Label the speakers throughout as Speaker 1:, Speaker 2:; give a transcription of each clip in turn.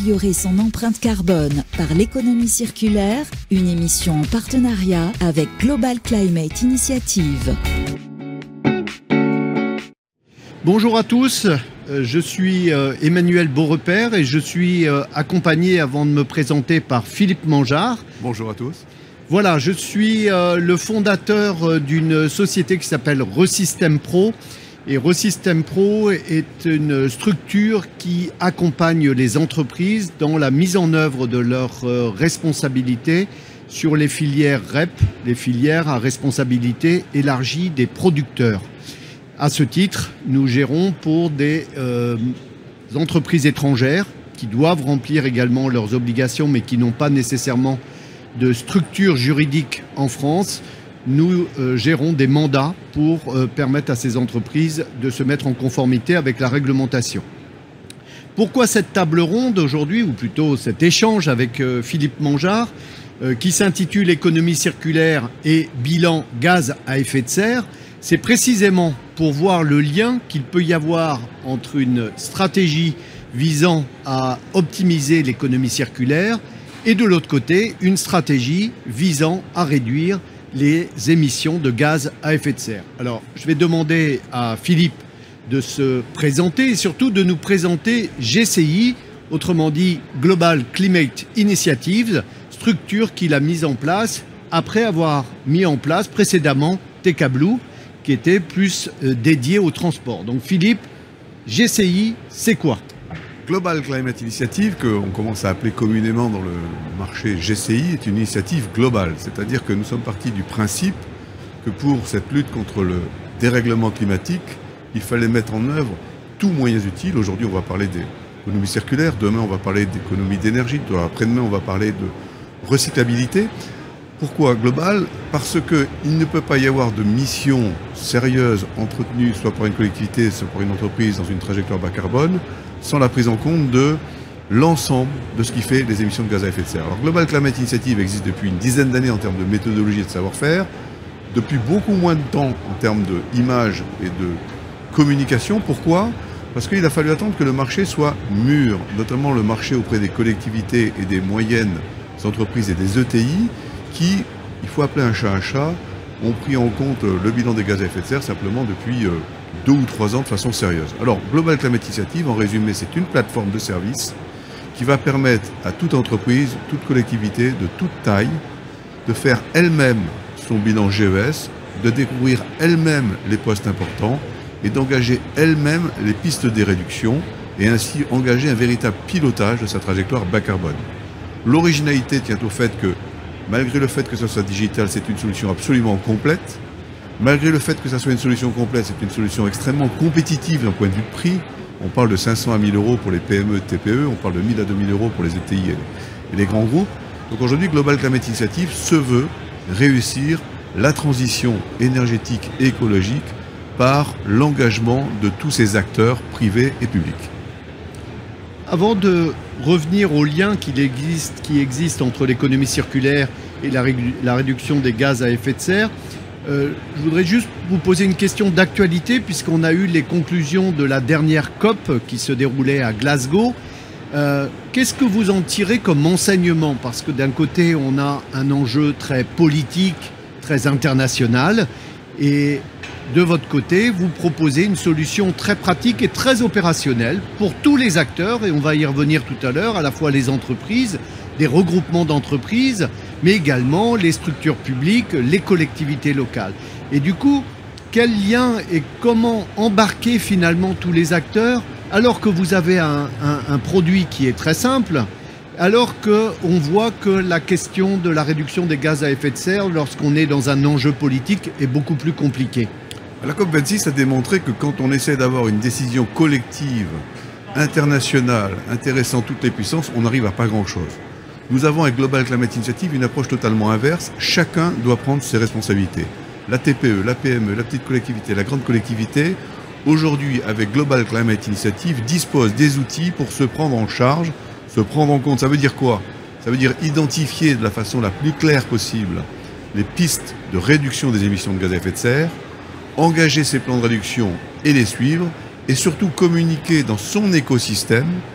Speaker 1: améliorer son empreinte carbone par l'économie circulaire, une émission en partenariat avec Global Climate Initiative.
Speaker 2: Bonjour à tous, je suis Emmanuel Beaurepaire et je suis accompagné avant de me présenter par Philippe Mangeard.
Speaker 3: Bonjour à tous.
Speaker 2: Voilà, je suis le fondateur d'une société qui s'appelle Resystem Pro. Et Resystem Pro est une structure qui accompagne les entreprises dans la mise en œuvre de leurs responsabilités sur les filières REP, les filières à responsabilité élargie des producteurs. À ce titre, nous gérons pour des entreprises étrangères qui doivent remplir également leurs obligations mais qui n'ont pas nécessairement de structure juridique en France. Nous gérons des mandats pour permettre à ces entreprises de se mettre en conformité avec la réglementation. Pourquoi cette table ronde aujourd'hui, ou plutôt cet échange avec Philippe Mangeard, qui s'intitule Économie circulaire et bilan gaz à effet de serre? C'est précisément pour voir le lien qu'il peut y avoir entre une stratégie visant à optimiser l'économie circulaire et de l'autre côté, une stratégie visant à réduire les émissions de gaz à effet de serre. Alors, je vais demander à Philippe de se présenter et surtout de nous présenter GCI, autrement dit Global Climate Initiative, structure qu'il a mise en place après avoir mis en place précédemment TK Blue, qui était plus dédié au transport. Donc Philippe, GCI, c'est quoi ?
Speaker 3: Global Climate Initiative, qu'on commence à appeler communément dans le marché GCI, est une initiative globale. C'est-à-dire que nous sommes partis du principe que pour cette lutte contre le dérèglement climatique, il fallait mettre en œuvre tous moyens utiles. Aujourd'hui, on va parler d'économie circulaire, demain, on va parler d'économie d'énergie, après-demain, on va parler de recyclabilité. Pourquoi global? Parce qu'il ne peut pas y avoir de mission sérieuse entretenue, soit par une collectivité, soit par une entreprise, dans une trajectoire bas carbone, sans la prise en compte de l'ensemble de ce qui fait les émissions de gaz à effet de serre. Alors Global Climate Initiative existe depuis une dizaine d'années en termes de méthodologie et de savoir-faire, depuis beaucoup moins de temps en termes d'image et de communication. Pourquoi? Parce qu'il a fallu attendre que le marché soit mûr, notamment le marché auprès des collectivités et des moyennes entreprises et des ETI, qui, il faut appeler un chat, ont pris en compte le bilan des gaz à effet de serre simplement depuis 2 ou 3 ans de façon sérieuse. Alors, Global Climate Initiative, en résumé, c'est une plateforme de service qui va permettre à toute entreprise, toute collectivité, de toute taille, de faire elle-même son bilan GES, de découvrir elle-même les postes importants et d'engager elle-même les pistes des réductions et ainsi engager un véritable pilotage de sa trajectoire bas carbone. L'originalité tient au fait que, malgré le fait que ça soit digital, c'est une solution absolument complète. Malgré le fait que ça soit une solution complète, c'est une solution extrêmement compétitive d'un point de vue de prix. On parle de 500 à 1000 euros pour les PME et TPE, on parle de 1000 à 2000 euros pour les ETI et les grands groupes. Donc aujourd'hui, Global Climate Initiative se veut réussir la transition énergétique et écologique par l'engagement de tous ces acteurs privés et publics.
Speaker 2: Avant de revenir au lien qui existe entre l'économie circulaire et la réduction des gaz à effet de serre, je voudrais juste vous poser une question d'actualité puisqu'on a eu les conclusions de la dernière COP qui se déroulait à Glasgow. Qu'est-ce que vous en tirez comme enseignement? Parce que d'un côté, on a un enjeu très politique, très international, et de votre côté, vous proposez une solution très pratique et très opérationnelle pour tous les acteurs, et on va y revenir tout à l'heure, à la fois les entreprises, des regroupements d'entreprises, mais également les structures publiques, les collectivités locales. Et du coup, quel lien et comment embarquer finalement tous les acteurs alors que vous avez un produit qui est très simple, alors qu'on voit que la question de la réduction des gaz à effet de serre, lorsqu'on est dans un enjeu politique, est beaucoup plus compliquée.
Speaker 3: La COP26 a démontré que quand on essaie d'avoir une décision collective, internationale, intéressant toutes les puissances, on n'arrive à pas grand-chose. Nous avons avec Global Climate Initiative une approche totalement inverse. Chacun doit prendre ses responsabilités. La TPE, la PME, la petite collectivité, la grande collectivité, aujourd'hui avec Global Climate Initiative, dispose des outils pour se prendre en charge, se prendre en compte. Ça veut dire quoi? Ça veut dire identifier de la façon la plus claire possible les pistes de réduction des émissions de gaz à effet de serre, engager ces plans de réduction et les suivre, et surtout communiquer dans son écosystème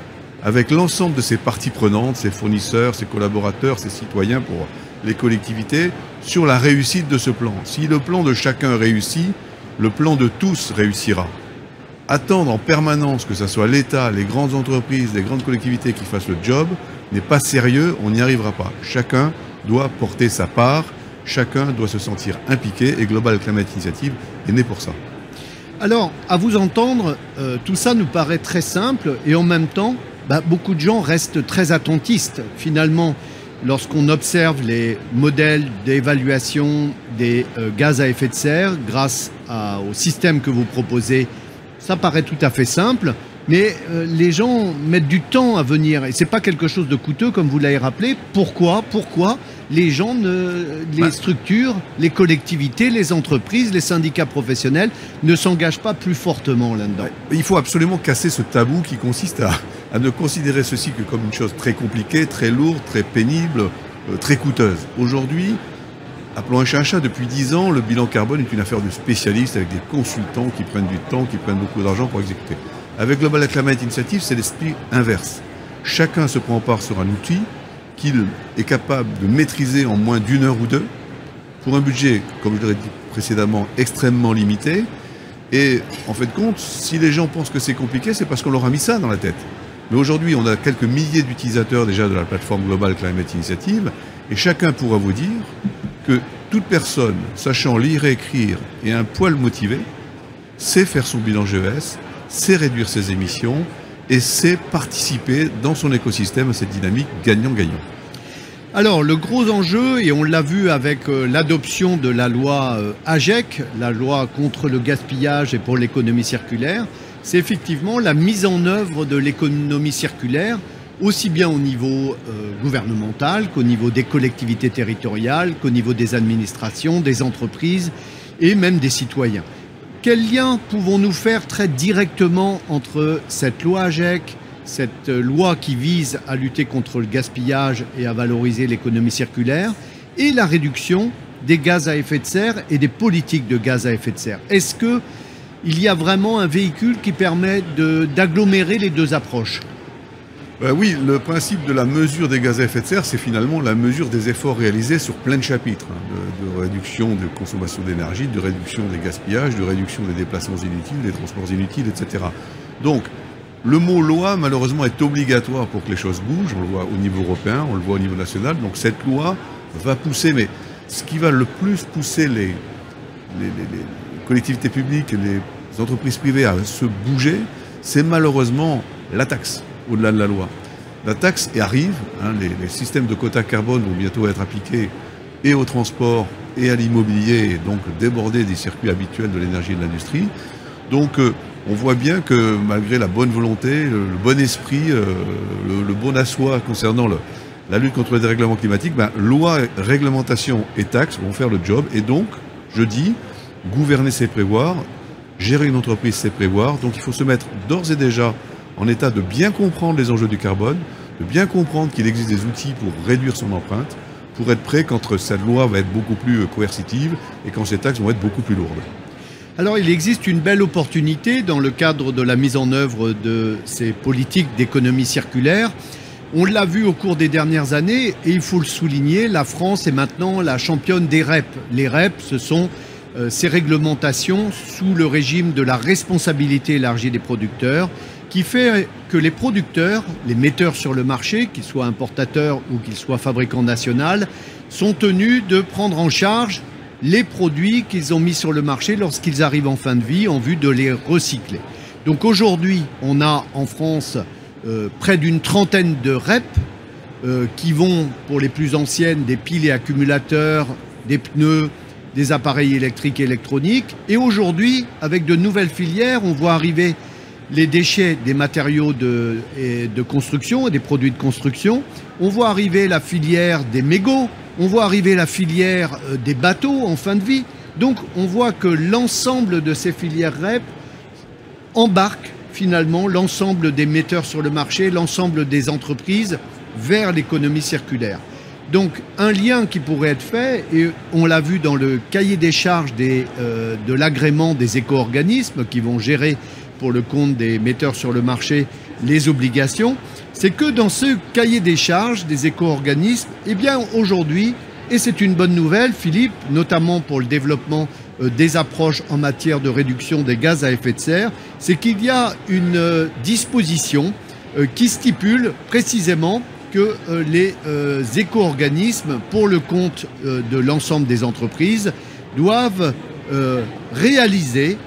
Speaker 3: avec l'ensemble de ses parties prenantes, ses fournisseurs, ses collaborateurs, ses citoyens pour les collectivités, sur la réussite de ce plan. Si le plan de chacun réussit, le plan de tous réussira. Attendre en permanence que ce soit l'État, les grandes entreprises, les grandes collectivités qui fassent le job n'est pas sérieux, on n'y arrivera pas. Chacun doit porter sa part, chacun doit se sentir impliqué et Global Climate Initiative est né pour ça.
Speaker 2: Alors, à vous entendre, tout ça nous paraît très simple et en même temps, beaucoup de gens restent très attentistes. Finalement, lorsqu'on observe les modèles d'évaluation des gaz à effet de serre grâce au système que vous proposez, ça paraît tout à fait simple, mais les gens mettent du temps à venir et ce n'est pas quelque chose de coûteux comme vous l'avez rappelé. Pourquoi les gens, les structures, les collectivités, les entreprises, les syndicats professionnels ne s'engagent pas plus fortement là-dedans?
Speaker 3: Il faut absolument casser ce tabou qui consiste à ne considérer ceci que comme une chose très compliquée, très lourde, très pénible, très coûteuse. Aujourd'hui, appelons un chat, depuis 10 ans, le bilan carbone est une affaire de spécialistes avec des consultants qui prennent du temps, qui prennent beaucoup d'argent pour exécuter. Avec Global Climate Initiative, c'est l'esprit inverse. Chacun se prend part sur un outil qu'il est capable de maîtriser en moins d'1 heure ou 2, pour un budget, comme je l'ai dit précédemment, extrêmement limité. Et en fait de compte, si les gens pensent que c'est compliqué, c'est parce qu'on leur a mis ça dans la tête. Mais aujourd'hui, on a quelques milliers d'utilisateurs déjà de la plateforme Global Climate Initiative, et chacun pourra vous dire que toute personne sachant lire et écrire et un poil motivé sait faire son bilan GES, sait réduire ses émissions et sait participer dans son écosystème à cette dynamique gagnant-gagnant.
Speaker 2: Alors le gros enjeu, et on l'a vu avec l'adoption de la loi AGEC, la loi contre le gaspillage et pour l'économie circulaire, c'est effectivement la mise en œuvre de l'économie circulaire, aussi bien au niveau gouvernemental qu'au niveau des collectivités territoriales, qu'au niveau des administrations, des entreprises et même des citoyens. Quel lien pouvons-nous faire très directement entre cette loi AGEC, cette loi qui vise à lutter contre le gaspillage et à valoriser l'économie circulaire, et la réduction des gaz à effet de serre et des politiques de gaz à effet de serre? Est-ce qu'il y a vraiment un véhicule qui permet d'agglomérer les deux approches?
Speaker 3: Oui, le principe de la mesure des gaz à effet de serre, c'est finalement la mesure des efforts réalisés sur plein de chapitres, de réduction de consommation d'énergie, de réduction des gaspillages, de réduction des déplacements inutiles, des transports inutiles, etc. Donc, le mot loi, malheureusement, est obligatoire pour que les choses bougent. On le voit au niveau européen, on le voit au niveau national. Donc, cette loi va pousser, mais ce qui va le plus pousser les collectivités publiques et les entreprises privées à se bouger, c'est malheureusement la taxe. Au-delà de la loi. La taxe arrive, les systèmes de quotas carbone vont bientôt être appliqués et au transport et à l'immobilier, et donc déborder des circuits habituels de l'énergie et de l'industrie. Donc on voit bien que malgré la bonne volonté, le bon esprit, le bon assoit concernant la lutte contre le dérèglement climatique, loi, réglementation et taxes vont faire le job. Et donc, je dis, gouverner c'est prévoir, gérer une entreprise c'est prévoir. Donc il faut se mettre d'ores et déjà en état de bien comprendre les enjeux du carbone, de bien comprendre qu'il existe des outils pour réduire son empreinte, pour être prêt quand cette loi va être beaucoup plus coercitive et quand ces taxes vont être beaucoup plus lourdes.
Speaker 2: Alors il existe une belle opportunité dans le cadre de la mise en œuvre de ces politiques d'économie circulaire. On l'a vu au cours des dernières années et il faut le souligner, la France est maintenant la championne des REP. Les REP, ce sont ces réglementations sous le régime de la responsabilité élargie des producteurs, qui fait que les producteurs, les metteurs sur le marché, qu'ils soient importateurs ou qu'ils soient fabricants nationaux, sont tenus de prendre en charge les produits qu'ils ont mis sur le marché lorsqu'ils arrivent en fin de vie en vue de les recycler. Donc aujourd'hui, on a en France près d'une trentaine de REP qui vont, pour les plus anciennes, des piles et accumulateurs, des pneus, des appareils électriques et électroniques. Et aujourd'hui, avec de nouvelles filières, on voit arriver les déchets des matériaux de construction et des produits de construction. On voit arriver la filière des mégots, on voit arriver la filière des bateaux en fin de vie. Donc on voit que l'ensemble de ces filières REP embarquent finalement l'ensemble des metteurs sur le marché, l'ensemble des entreprises vers l'économie circulaire. Donc un lien qui pourrait être fait, et on l'a vu dans le cahier des charges de l'agrément des éco-organismes qui vont gérer pour le compte des metteurs sur le marché les obligations, c'est que dans ce cahier des charges des éco-organismes, eh bien aujourd'hui, et c'est une bonne nouvelle, Philippe, notamment pour le développement des approches en matière de réduction des gaz à effet de serre, c'est qu'il y a une disposition qui stipule précisément que les éco-organismes, pour le compte de l'ensemble des entreprises, doivent réaliser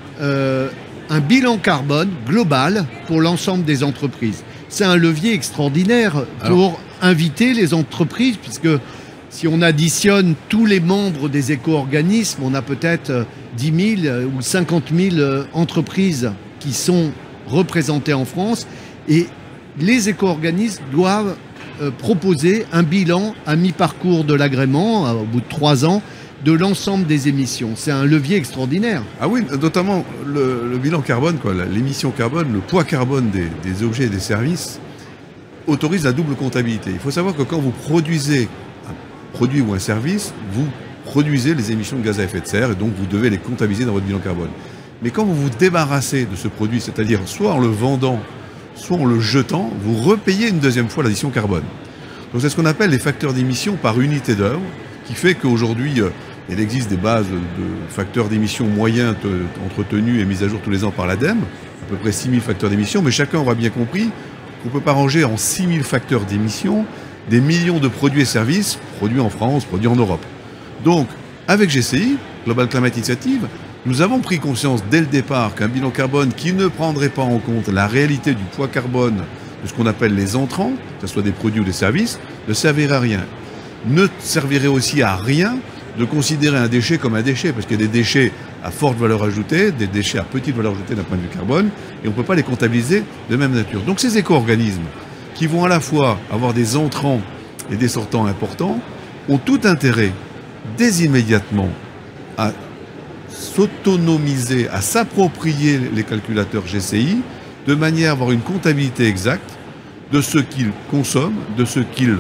Speaker 2: un bilan carbone global pour l'ensemble des entreprises. C'est un levier extraordinaire pour inviter les entreprises, puisque si on additionne tous les membres des éco-organismes, on a peut-être 10 000 ou 50 000 entreprises qui sont représentées en France. Et les éco-organismes doivent proposer un bilan à mi-parcours de l'agrément, au bout de 3 ans, de l'ensemble des émissions. C'est un levier extraordinaire.
Speaker 3: Ah oui, notamment le bilan carbone, l'émission carbone, le poids carbone des objets et des services autorise la double comptabilité. Il faut savoir que quand vous produisez un produit ou un service, vous produisez les émissions de gaz à effet de serre et donc vous devez les comptabiliser dans votre bilan carbone. Mais quand vous vous débarrassez de ce produit, c'est-à-dire soit en le vendant, soit en le jetant, vous repayez une deuxième fois l'addition carbone. Donc c'est ce qu'on appelle les facteurs d'émission par unité d'œuvre, qui fait qu'aujourd'hui, il existe des bases de facteurs d'émission moyens entretenus et mis à jour tous les ans par l'ADEME, à peu près 6000 facteurs d'émission, mais chacun aura bien compris qu'on ne peut pas ranger en 6000 facteurs d'émission des millions de produits et services produits en France, produits en Europe. Donc, avec GCI, Global Climate Initiative, nous avons pris conscience dès le départ qu'un bilan carbone qui ne prendrait pas en compte la réalité du poids carbone de ce qu'on appelle les entrants, que ce soit des produits ou des services, ne servirait à rien. Ne servirait aussi à rien de considérer un déchet comme un déchet, parce qu'il y a des déchets à forte valeur ajoutée, des déchets à petite valeur ajoutée d'un point de vue carbone, et on ne peut pas les comptabiliser de même nature. Donc ces éco-organismes, qui vont à la fois avoir des entrants et des sortants importants, ont tout intérêt, dès immédiatement, à s'autonomiser, à s'approprier les calculateurs GCI, de manière à avoir une comptabilité exacte de ce qu'ils consomment, de ce qu'ils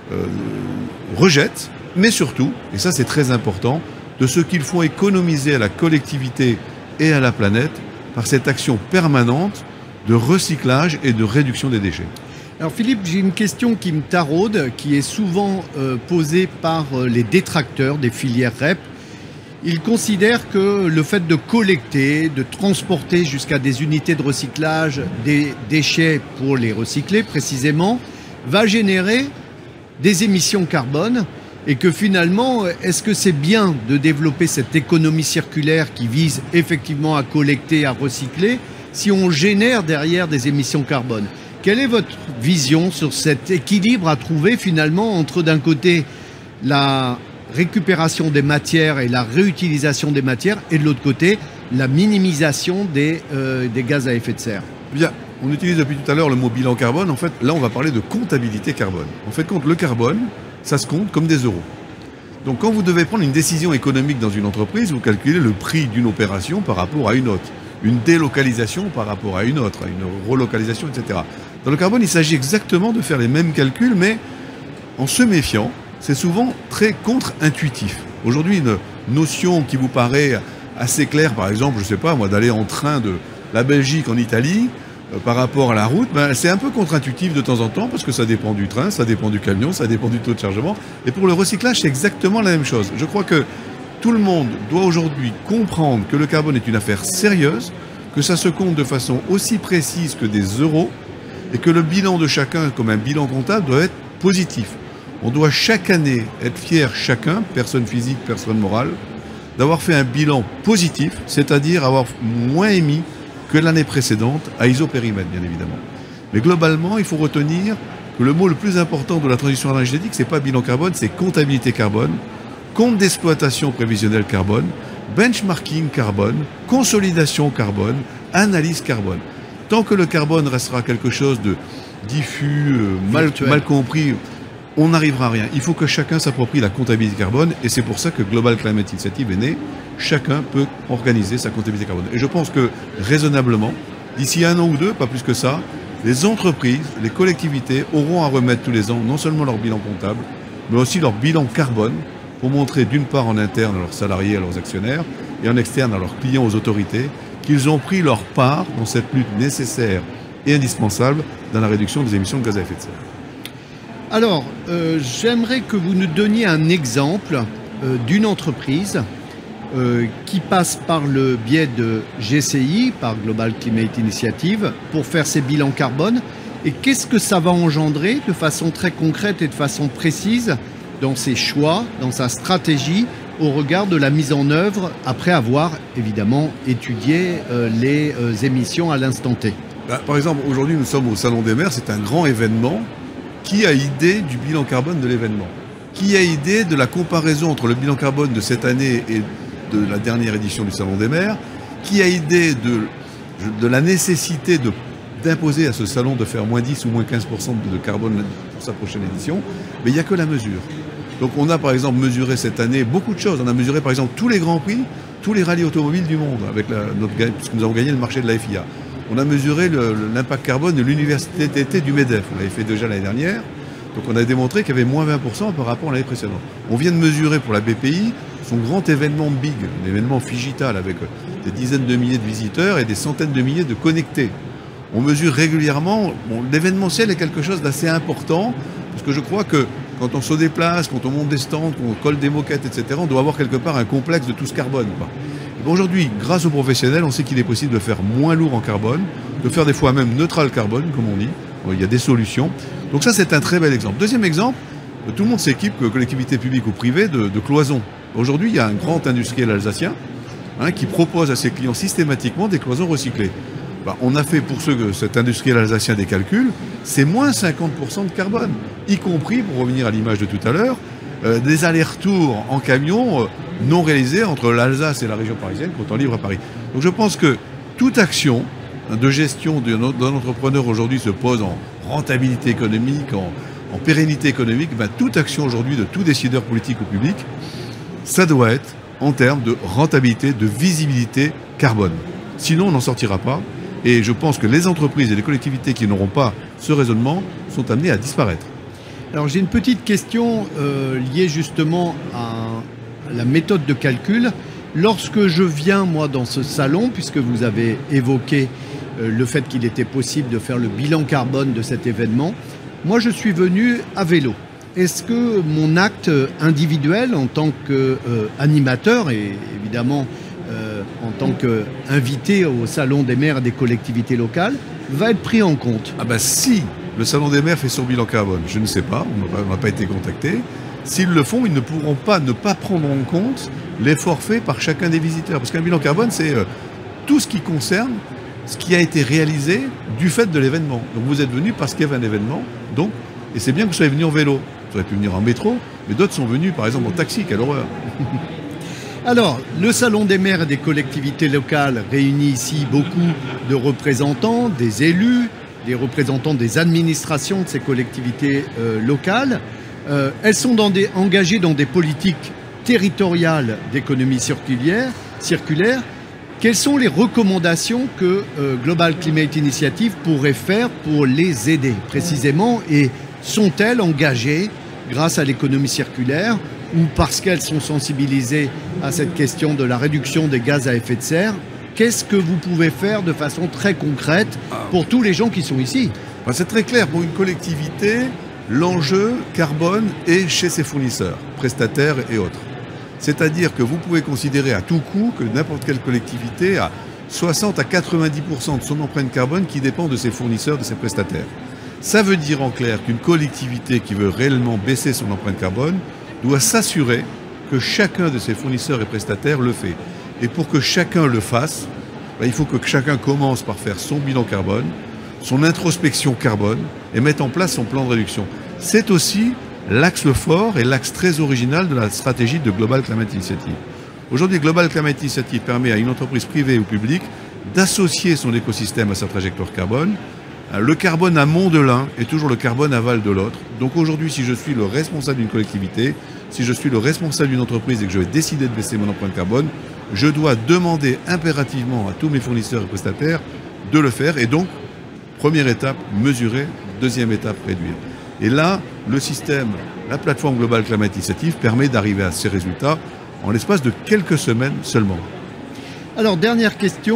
Speaker 3: rejettent, mais surtout, et ça c'est très important, de ce qu'ils font économiser à la collectivité et à la planète par cette action permanente de recyclage et de réduction des déchets.
Speaker 2: Alors Philippe, j'ai une question qui me taraude, qui est souvent posée par les détracteurs des filières REP. Ils considèrent que le fait de collecter, de transporter jusqu'à des unités de recyclage des déchets pour les recycler précisément, va générer des émissions carbone et que finalement, est-ce que c'est bien de développer cette économie circulaire qui vise effectivement à collecter, à recycler, si on génère derrière des émissions carbone? Quelle est votre vision sur cet équilibre à trouver finalement entre d'un côté la récupération des matières et la réutilisation des matières et de l'autre côté la minimisation des gaz à effet de serre?
Speaker 3: Bien, on utilise depuis tout à l'heure le mot bilan carbone. En fait, là, on va parler de comptabilité carbone. En fait, le carbone, ça se compte comme des euros. Donc, quand vous devez prendre une décision économique dans une entreprise, vous calculez le prix d'une opération par rapport à une autre, une délocalisation par rapport à une autre, à une relocalisation, etc. Dans le carbone, il s'agit exactement de faire les mêmes calculs, mais en se méfiant. C'est souvent très contre-intuitif. Aujourd'hui, une notion qui vous paraît assez claire, par exemple, je ne sais pas, moi, d'aller en train de la Belgique en Italie, par rapport à la route, c'est un peu contre-intuitif de temps en temps, parce que ça dépend du train, ça dépend du camion, ça dépend du taux de chargement. Et pour le recyclage, c'est exactement la même chose. Je crois que tout le monde doit aujourd'hui comprendre que le carbone est une affaire sérieuse, que ça se compte de façon aussi précise que des euros, et que le bilan de chacun, comme un bilan comptable, doit être positif. On doit chaque année être fier, chacun, personne physique, personne morale, d'avoir fait un bilan positif, c'est-à-dire avoir moins émis que l'année précédente, à isopérimètre, bien évidemment. Mais globalement, il faut retenir que le mot le plus important de la transition énergétique, c'est pas bilan carbone, c'est comptabilité carbone, compte d'exploitation prévisionnelle carbone, benchmarking carbone, consolidation carbone, analyse carbone. Tant que le carbone restera quelque chose de diffus, mal compris, on n'arrivera à rien. Il faut que chacun s'approprie la comptabilité carbone et c'est pour ça que Global Climate Initiative est né. Chacun peut organiser sa comptabilité carbone. Et je pense que raisonnablement, d'ici 1 an ou 2, pas plus que ça, les entreprises, les collectivités auront à remettre tous les ans non seulement leur bilan comptable, mais aussi leur bilan carbone pour montrer d'une part en interne à leurs salariés, à leurs actionnaires et en externe à leurs clients, aux autorités, qu'ils ont pris leur part dans cette lutte nécessaire et indispensable dans la réduction des émissions de gaz à effet de serre.
Speaker 2: Alors, j'aimerais que vous nous donniez un exemple d'une entreprise qui passe par le biais de GCI, par Global Climate Initiative, pour faire ses bilans carbone. Et qu'est-ce que ça va engendrer de façon très concrète et de façon précise dans ses choix, dans sa stratégie, au regard de la mise en œuvre, après avoir évidemment étudié les émissions à l'instant T.
Speaker 3: Par exemple, aujourd'hui, nous sommes au Salon des maires, c'est un grand événement. Qui a idée du bilan carbone de l'événement? Qui a idée de la comparaison entre le bilan carbone de cette année et de la dernière édition du Salon des maires? Qui a idée de la nécessité d'imposer à ce salon de faire moins 10 ou moins 15% de carbone pour sa prochaine édition? Mais il n'y a que la mesure. Donc on a par exemple mesuré cette année beaucoup de choses. On a mesuré par exemple tous les grands prix, tous les rallyes automobiles du monde, puisque nous avons gagné le marché de la FIA. On a mesuré l'impact carbone de l'université d'été du MEDEF. On l'avait fait déjà l'année dernière. Donc on a démontré qu'il y avait moins 20% par rapport à l'année précédente. On vient de mesurer pour la BPI son grand événement big, un événement Figital avec des dizaines de milliers de visiteurs et des centaines de milliers de connectés. On mesure régulièrement. L'événementiel est quelque chose d'assez important, parce que je crois que quand on se déplace, quand on monte des stands, quand on colle des moquettes, etc., on doit avoir quelque part un complexe de tout ce carbone. Aujourd'hui, grâce aux professionnels, on sait qu'il est possible de faire moins lourd en carbone, de faire des fois même neutral carbone, comme on dit. Il y a des solutions. Donc ça, c'est un très bel exemple. Deuxième exemple, tout le monde s'équipe, collectivité publique ou privée, de cloisons. Aujourd'hui, il y a un grand industriel alsacien qui propose à ses clients systématiquement des cloisons recyclées. On a fait pour cet industriel alsacien des calculs, c'est moins 50% de carbone, y compris, pour revenir à l'image de tout à l'heure, des allers-retours en camion non réalisés entre l'Alsace et la région parisienne quand on livre à Paris. Donc je pense que toute action de gestion d'un entrepreneur aujourd'hui se pose en rentabilité économique, en pérennité économique. Toute action aujourd'hui de tout décideur politique ou public, ça doit être en termes de rentabilité, de visibilité carbone. Sinon, on n'en sortira pas. Et je pense que les entreprises et les collectivités qui n'auront pas ce raisonnement sont amenées à disparaître.
Speaker 2: Alors j'ai une petite question liée justement à la méthode de calcul. Lorsque je viens, moi, dans ce salon, puisque vous avez évoqué le fait qu'il était possible de faire le bilan carbone de cet événement, moi je suis venu à vélo. Est-ce que mon acte individuel en tant qu'animateur et évidemment en tant qu'invité au Salon des maires et des collectivités locales va être pris en compte?
Speaker 3: Si le Salon des maires fait son bilan carbone, je ne sais pas, on n'a pas été contacté. S'ils le font, ils ne pourront pas ne pas prendre en compte l'effort fait par chacun des visiteurs. Parce qu'un bilan carbone, c'est tout ce qui concerne ce qui a été réalisé du fait de l'événement. Donc vous êtes venu parce qu'il y avait un événement, et c'est bien que vous soyez venu en vélo. Vous auriez pu venir en métro, mais d'autres sont venus par exemple en taxi, quelle horreur.
Speaker 2: Alors, le Salon des maires et des collectivités locales réunit ici beaucoup de représentants, des élus, des représentants des administrations de ces collectivités locales. Elles sont engagées dans des politiques territoriales d'économie circulaire. Quelles sont les recommandations que Global Climate Initiative pourrait faire pour les aider précisément, et sont-elles engagées grâce à l'économie circulaire ou parce qu'elles sont sensibilisées à cette question de la réduction des gaz à effet de serre? Qu'est-ce que vous pouvez faire de façon très concrète pour tous les gens qui sont ici?
Speaker 3: C'est très clair, pour une collectivité, l'enjeu carbone est chez ses fournisseurs, prestataires et autres. C'est-à-dire que vous pouvez considérer à tout coup que n'importe quelle collectivité a 60 à 90% de son empreinte carbone qui dépend de ses fournisseurs, de ses prestataires. Ça veut dire en clair qu'une collectivité qui veut réellement baisser son empreinte carbone doit s'assurer que chacun de ses fournisseurs et prestataires le fait. Et pour que chacun le fasse, il faut que chacun commence par faire son bilan carbone, son introspection carbone et mettre en place son plan de réduction. C'est aussi l'axe fort et l'axe très original de la stratégie de Global Climate Initiative. Aujourd'hui, Global Climate Initiative permet à une entreprise privée ou publique d'associer son écosystème à sa trajectoire carbone. Le carbone amont de l'un est toujours le carbone aval de l'autre. Donc aujourd'hui, si je suis le responsable d'une collectivité, si je suis le responsable d'une entreprise et que je vais décider de baisser mon empreinte carbone, je dois demander impérativement à tous mes fournisseurs et prestataires de le faire. Et donc, première étape, mesurer. Deuxième étape, réduire. Et là, le système, la plateforme Global Climate Initiative permet d'arriver à ces résultats en l'espace de quelques semaines seulement.
Speaker 2: Alors, dernière question.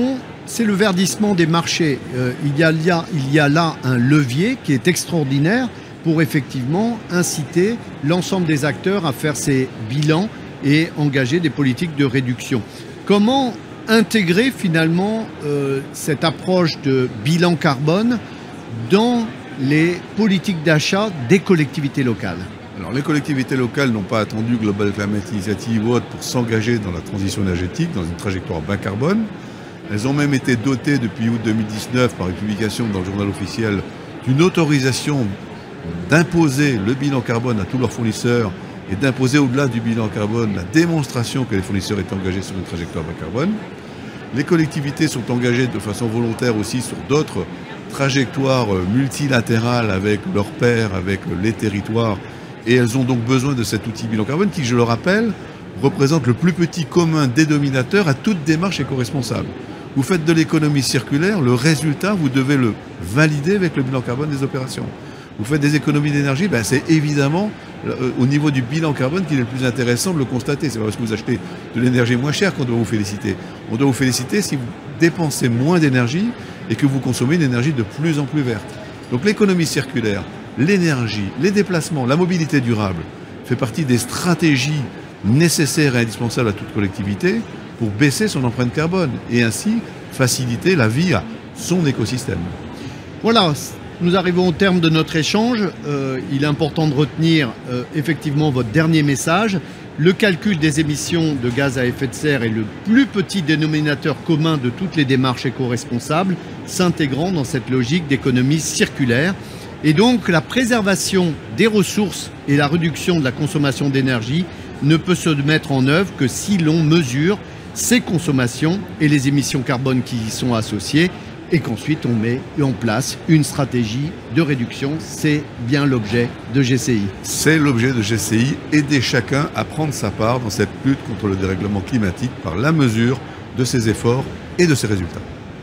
Speaker 2: c'est le verdissement des marchés. Il y a là un levier qui est extraordinaire pour effectivement inciter l'ensemble des acteurs à faire ces bilans et engager des politiques de réduction. Comment intégrer finalement cette approche de bilan carbone dans les politiques d'achat des collectivités locales?
Speaker 3: Alors, les collectivités locales n'ont pas attendu Global Climate Initiative ou autre pour s'engager dans la transition énergétique, dans une trajectoire bas carbone. Elles ont même été dotées depuis août 2019 par une publication dans le journal officiel d'une autorisation d'imposer le bilan carbone à tous leurs fournisseurs et d'imposer au-delà du bilan carbone la démonstration que les fournisseurs étaient engagés sur une trajectoire bas carbone. Les collectivités sont engagées de façon volontaire aussi sur d'autres trajectoires multilatérales avec leurs pairs, avec les territoires, et elles ont donc besoin de cet outil bilan carbone qui, je le rappelle, représente le plus petit commun dénominateur à toute démarche éco-responsable. Vous faites de l'économie circulaire, le résultat, vous devez le valider avec le bilan carbone des opérations. Vous faites des économies d'énergie, c'est évidemment au niveau du bilan carbone qu'il est le plus intéressant de le constater. C'est pas parce que vous achetez de l'énergie moins chère qu'on doit vous féliciter. On doit vous féliciter si vous dépensez moins d'énergie et que vous consommez une énergie de plus en plus verte. Donc l'économie circulaire, l'énergie, les déplacements, la mobilité durable fait partie des stratégies nécessaires et indispensables à toute collectivité pour baisser son empreinte carbone et ainsi faciliter la vie à son écosystème.
Speaker 2: Voilà, nous arrivons au terme de notre échange. Il est important de retenir effectivement votre dernier message. Le calcul des émissions de gaz à effet de serre est le plus petit dénominateur commun de toutes les démarches éco-responsables, s'intégrant dans cette logique d'économie circulaire. Et donc la préservation des ressources et la réduction de la consommation d'énergie ne peut se mettre en œuvre que si l'on mesure ces consommations et les émissions carbone qui y sont associées et qu'ensuite on met en place une stratégie de réduction. C'est bien l'objet de GCI.
Speaker 3: C'est l'objet de GCI, aider chacun à prendre sa part dans cette lutte contre le dérèglement climatique par la mesure de ses efforts et de ses résultats.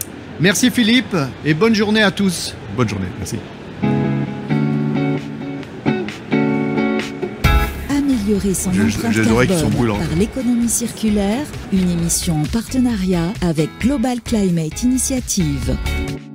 Speaker 2: Merci Philippe et bonne journée à tous.
Speaker 3: Bonne journée, merci.
Speaker 1: Améliorer son empreinte carbone par l'économie circulaire, une émission en partenariat avec Global Climate Initiative.